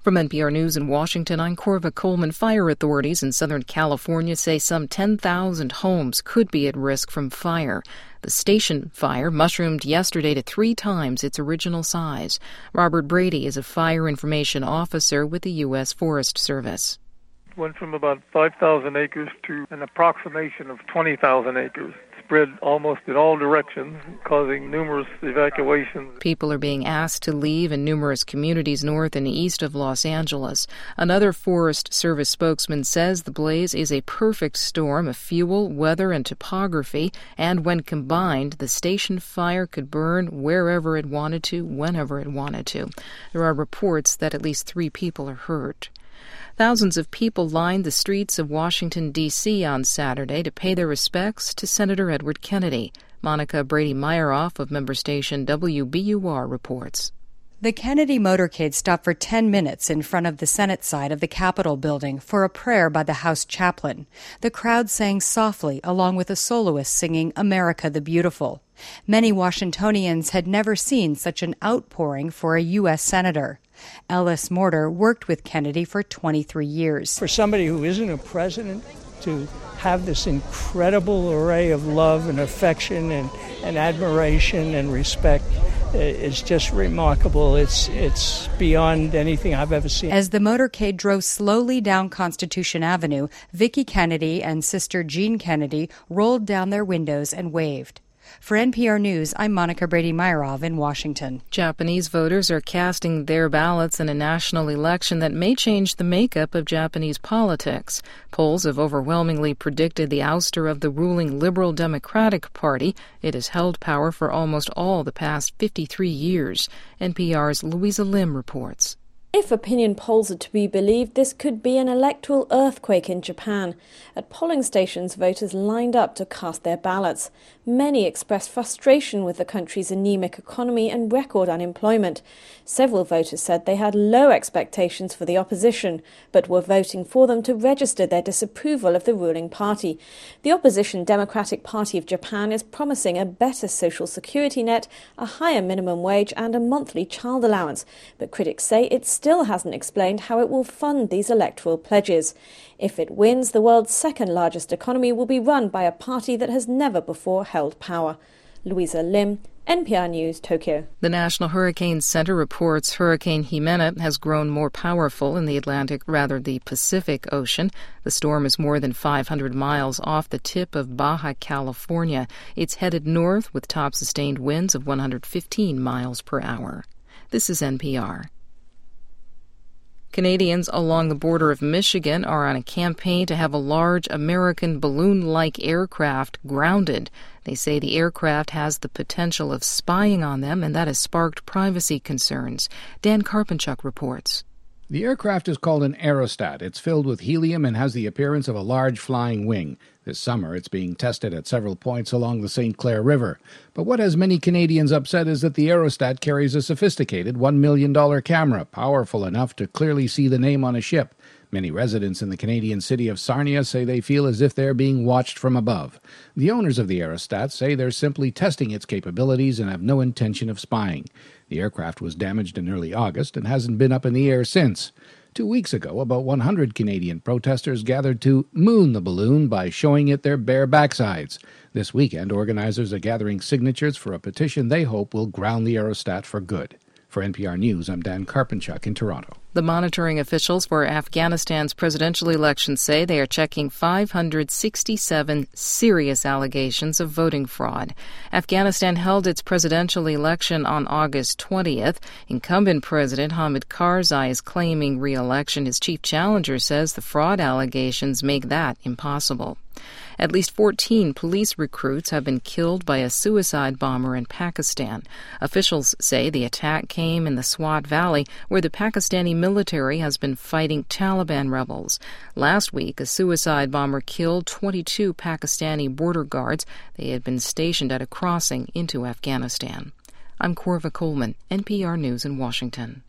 From NPR News in Washington, I'm Corva Coleman. Fire authorities in Southern California say some 10,000 homes could be at risk from fire. The station fire mushroomed yesterday to 3 times its original size. Robert Brady is a fire information officer with the U.S. Forest Service. It went from about 5,000 acres to an approximation of 20,000 acres. Spread almost in all directions, causing numerous evacuations. People are being asked to leave in numerous communities north and east of Los Angeles. Another Forest Service spokesman says the blaze is a perfect storm of fuel, weather, and topography, and when combined, the station fire could burn wherever it wanted to, whenever it wanted to. There are reports that at least 3 people are hurt. Thousands of people lined the streets of Washington, D.C. on Saturday to pay their respects to Senator Edward Kennedy. Monica Brady-Myeroff of member station WBUR reports. The Kennedy motorcade stopped for 10 minutes in front of the Senate side of the Capitol building for a prayer by the House chaplain. The crowd sang softly, along with a soloist singing America the Beautiful. Many Washingtonians had never seen such an outpouring for a U.S. senator. Ellis Mortar worked with Kennedy for 23 years. For somebody who isn't a president to have this incredible array of love and affection and admiration and respect is just remarkable. It's beyond anything I've ever seen. As the motorcade drove slowly down Constitution Avenue, Vicki Kennedy and sister Jean Kennedy rolled down their windows and waved. For NPR News, I'm Monica Brady-Myeroff in Washington. Japanese voters are casting their ballots in a national election that may change the makeup of Japanese politics. Polls have overwhelmingly predicted the ouster of the ruling Liberal Democratic Party. It has held power for almost all the past 53 years. NPR's Louisa Lim reports. If opinion polls are to be believed, this could be an electoral earthquake in Japan. At polling stations, voters lined up to cast their ballots. Many expressed frustration with the country's anemic economy and record unemployment. Several voters said they had low expectations for the opposition, but were voting for them to register their disapproval of the ruling party. The opposition Democratic Party of Japan is promising a better social security net, a higher minimum wage and a monthly child allowance, but critics say it still hasn't explained how it will fund these electoral pledges. If it wins, the world's second largest economy will be run by a party that has never before held power. Louisa Lim, NPR News, Tokyo. The National Hurricane Center reports Hurricane Jimena has grown more powerful in the the Pacific Ocean. The storm is more than 500 miles off the tip of Baja California. It's headed north with top sustained winds of 115 miles per hour. This is NPR. Canadians along the border of Michigan are on a campaign to have a large American balloon-like aircraft grounded. They say the aircraft has the potential of spying on them, and that has sparked privacy concerns. Dan Karpenchuk reports. The aircraft is called an aerostat. It's filled with helium and has the appearance of a large flying wing. This summer, it's being tested at several points along the St. Clair River. But what has many Canadians upset is that the aerostat carries a sophisticated $1 million camera, powerful enough to clearly see the name on a ship. Many residents in the Canadian city of Sarnia say they feel as if they're being watched from above. The owners of the aerostat say they're simply testing its capabilities and have no intention of spying. The aircraft was damaged in early August and hasn't been up in the air since. 2 weeks ago, about 100 Canadian protesters gathered to moon the balloon by showing it their bare backsides. This weekend, organizers are gathering signatures for a petition they hope will ground the aerostat for good. For NPR News, I'm Dan Karpenchuk in Toronto. The monitoring officials for Afghanistan's presidential election say they are checking 567 serious allegations of voting fraud. Afghanistan held its presidential election on August 20th. Incumbent President Hamid Karzai is claiming re-election. His chief challenger says the fraud allegations make that impossible. At least 14 police recruits have been killed by a suicide bomber in Pakistan. Officials say the attack came in the Swat Valley, where the Pakistani military has been fighting Taliban rebels. Last week, a suicide bomber killed 22 Pakistani border guards. They had been stationed at a crossing into Afghanistan. I'm Corva Coleman, NPR News in Washington.